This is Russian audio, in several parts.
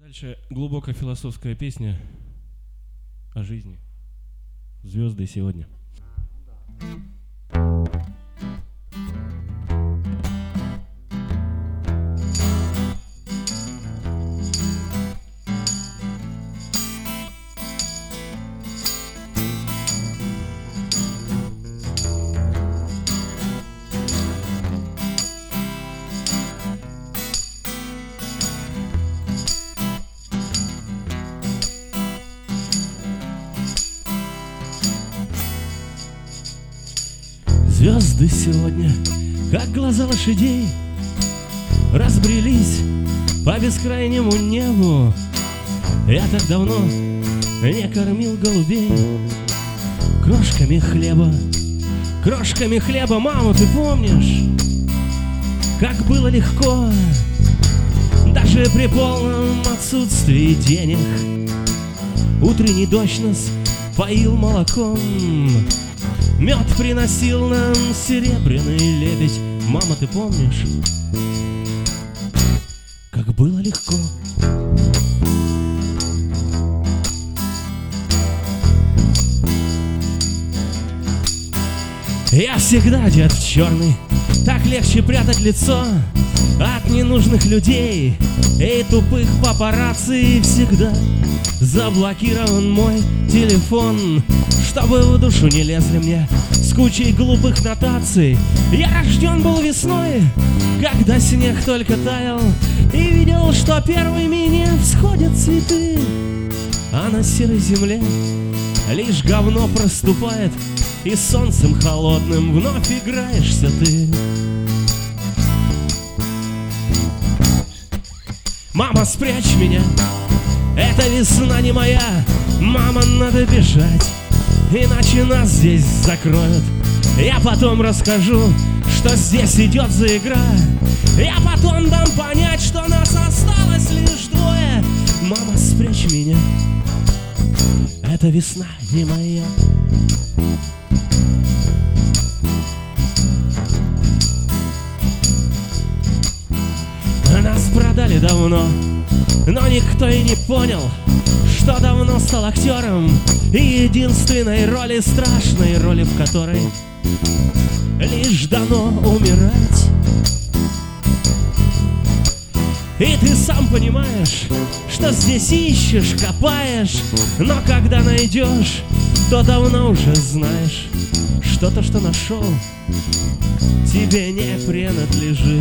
Дальше глубокая философская песня о жизни. Звезды сегодня. Звезды сегодня, как глаза лошадей, разбрелись по бескрайнему небу. Я так давно не кормил голубей крошками хлеба. Мама, ты помнишь, как было легко, даже при полном отсутствии денег? Утренний дождь нас поил молоком, мед приносил нам серебряный лебедь. Мама, ты помнишь, как было легко? Я всегда одет в черный, так легче прятать лицо от ненужных людей и тупых папарацци. И всегда заблокирован мой телефон, чтобы в душу не лезли мне с кучей глупых нотаций. Я рожден был весной, когда снег только таял, и видел, что первыми не всходят цветы, а на серой земле лишь говно проступает, и солнцем холодным вновь играешься ты. Мама, спрячь меня, эта весна не моя. Мама, надо бежать, иначе нас здесь закроют. Я потом расскажу, что здесь идет за игра. Я потом дам понять, что нас осталось лишь двое. Мама, спрячь меня, эта весна не моя. Нас продали давно, но никто и не понял, что давно стал актером и единственной роли, страшной роли, в которой лишь дано умирать. И ты сам понимаешь, что здесь ищешь, копаешь, но когда найдешь, то давно уже знаешь, что то, что нашел, тебе не принадлежит.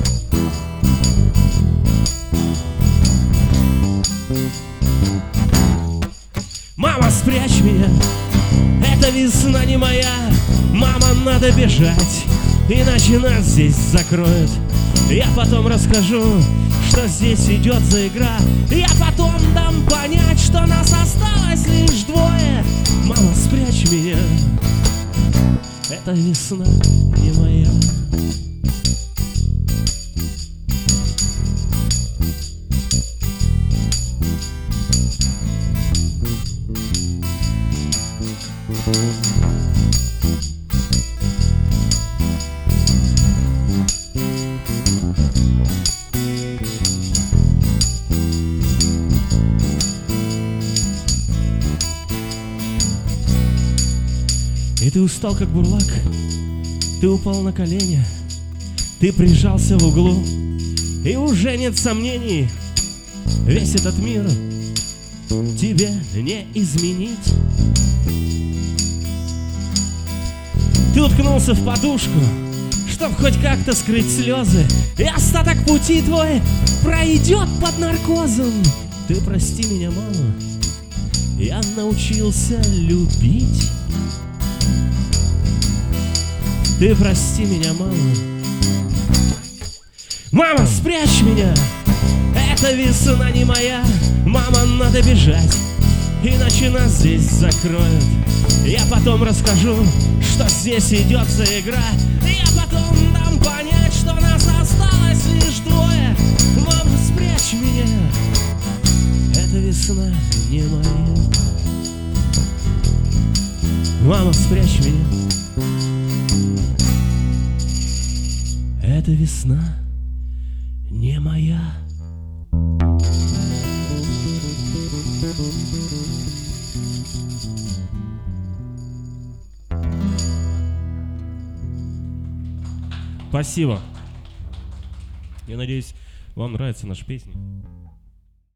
Мама, спрячь меня, эта весна не моя. Мама, надо бежать, иначе нас здесь закроют. Я потом расскажу, что здесь идет за игра. Я потом дам понять, что нас осталось лишь двое. Мама, спрячь меня, эта весна не моя. И ты устал, как бурлак, ты упал на колени, ты прижался в углу, и уже нет сомнений, весь этот мир тебе не изменить. Ты уткнулся в подушку, чтоб хоть как-то скрыть слезы, и остаток пути твой пройдет под наркозом. Ты прости меня, мама, я научился любить. Ты прости меня, мама. Мама, спрячь меня, эта весна не моя. Мама, надо бежать, иначе нас здесь закроют. Я потом расскажу, что здесь идет за игра. Я потом дам понять, что нас осталось лишь двое. Мама, спрячь меня, эта весна не моя. Мама, спрячь меня, эта весна не моя. Спасибо. Я надеюсь, вам нравятся наши песни.